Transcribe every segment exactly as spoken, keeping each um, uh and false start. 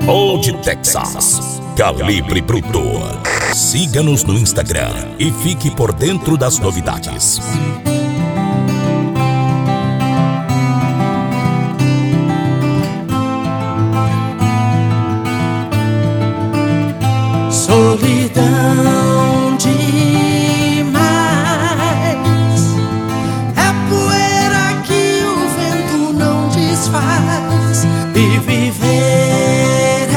Old Texas, Calibre Bruto. Siga-nos no Instagram e fique por dentro das novidades. Solidão demais é poeira que o vento não desfaz. E viver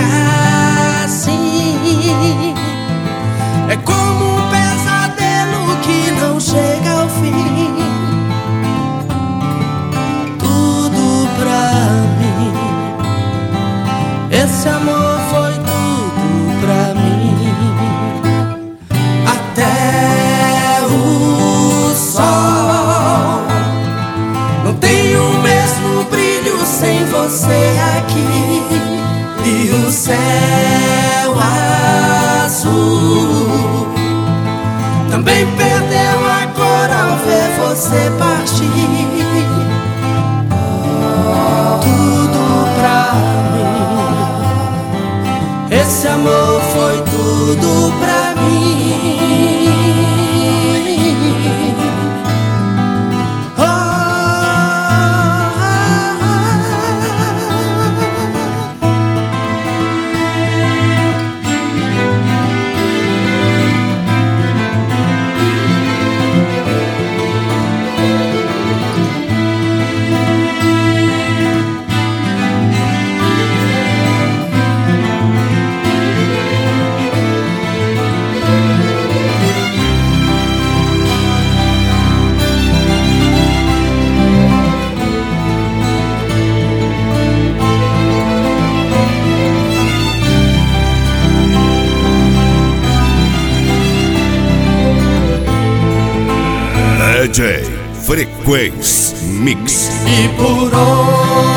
assim é como um pesadelo que não chega ao fim. Tudo pra mim, esse amor foi tudo pra mim. Até o sol não tem o mesmo brilho sem você aqui. E o céu azul também perdeu a cor ao ver você partir. Tudo pra mim, esse amor foi tudo pra mim. D J Frequência Mix. E por onde